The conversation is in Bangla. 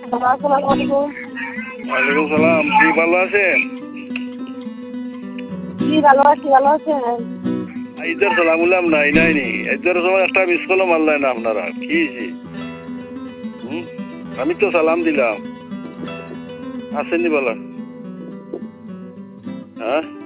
আসসালামু আলাইকুম। ওয়ালাইকুম সালাম। কি ভালো আছেন? জি ভালো আছি, ভালো আছেন? ঈদের সালাম উলাম নাই নাইনি। ঈদের সময় একটা মিস কলও মারলেন না আপনারা। কি হয়েছে? আমি তো সালাম দিলাম। আসেননি বলা। হ্যাঁ?